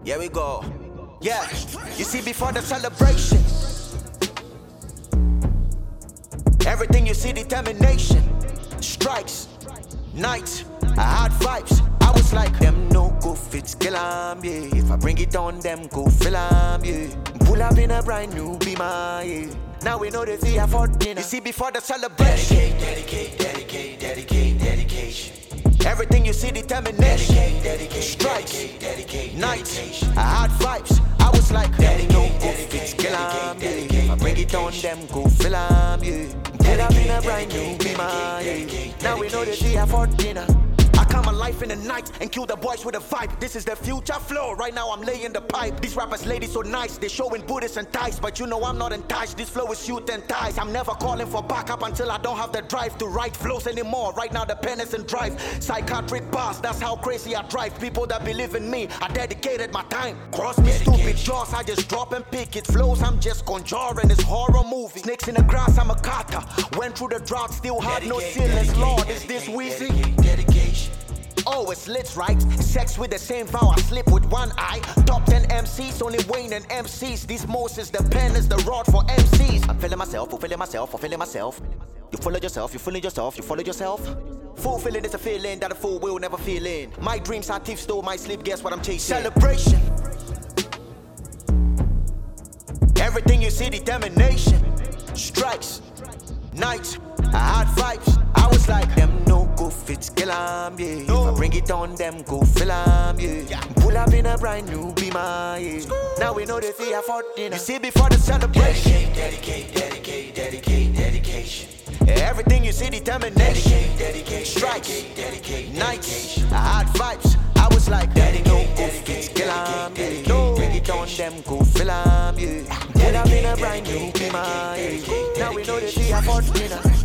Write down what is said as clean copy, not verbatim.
Here we go. Yeah, you see, before the celebration, everything you see, determination, strikes, nights, I had vibes. I was like, them no go fit skill am, yeah. If I bring it on, them go fill am, yeah. Pull up in a brand new Beamer, yeah. Now we know the fee for dinner. You see, before the celebration, dedication. Everything you see, determination, strikes, nights, I had vibes. I was like, them no go fit skill am, yeah. If I bring it on, them go fill am, yeah. Pull up in a brand new Beamer, yeah. Now we know the fee for dinner. I come alive in the night and kill the boys with a vibe. This is the future flow. Right now I'm laying the pipe. These rappers ladies so nice. They showing booties and ties, but you know I'm not enticed. This flow is shoot and ties. I'm never calling for backup until I don't have the drive to write flows anymore. Right now the pen is in drive. Psychiatric bars, that's how crazy I drive. People that believe in me, I dedicated my time. Cross me stupid jaws, I just drop and pick it. Flows, I'm just conjuring this horror movie. Snakes in the grass, I'm a carter. Went through the drought, still had no ceilings. Lord, is this wheezy? Oh, it's lit, right? Sex with the same vow, I slip with one eye. Top 10 MCs, only Wayne and MCs. These Moses, the pen is the rod for MCs. I'm feeling myself, fulfilling myself, fulfilling myself. You follow yourself, you follow yourself, you follow yourself. Fulfilling is a feeling that a fool will never feel in. My dreams are thieves stole my sleep, guess what I'm chasing? Celebration. Everything you see, determination. Strikes, nights, I had vibes. I was like, them no go fit skill am, yeah. If I bring it on, them go fill am, yeah. Pull up in a brand new Beamer, yeah. Now we know the fee for dinner. You see, before the celebration, dedication. Everything you see, determination, strikes, nights, I had vibes. I was like, them no go fit skill am, yeah. Bring it on, them go fill am, yeah. Pull up in a brand new Beamer, yeah. Now we know the fee for dinner.